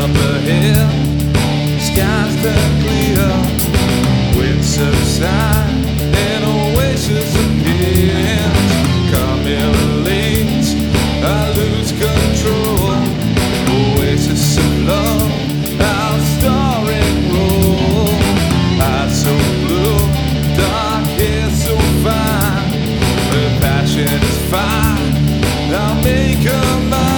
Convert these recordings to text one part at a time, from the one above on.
up ahead, skies turn clear, wind subside, and oasis appears. Camilla leans, I lose control. Oasis of love, our starring role. Eyes so blue, dark hair so fine. Her passion is fire, I'll make her mine.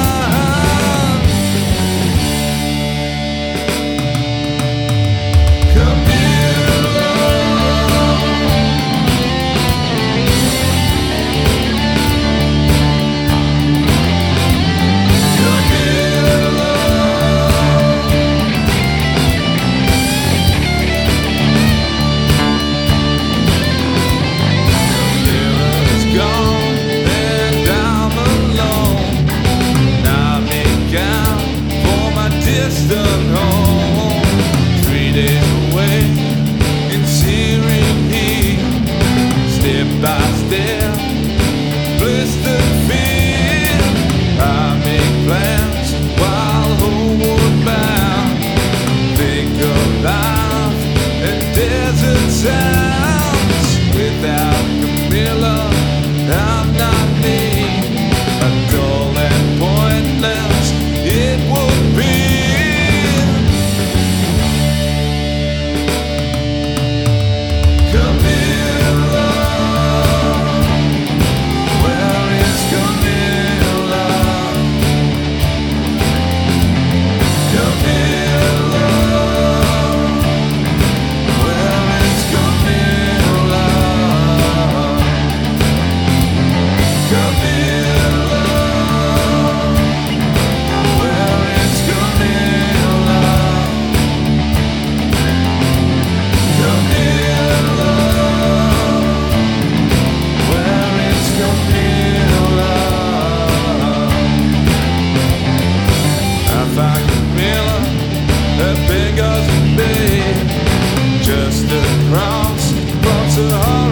Distant home, 3 days away in searing heat, step by step, blistered feet. I make plans while homeward bound. Think of life and desert sounds. Without Camilla, I'm not me. A dull and pointless it would be. Just across the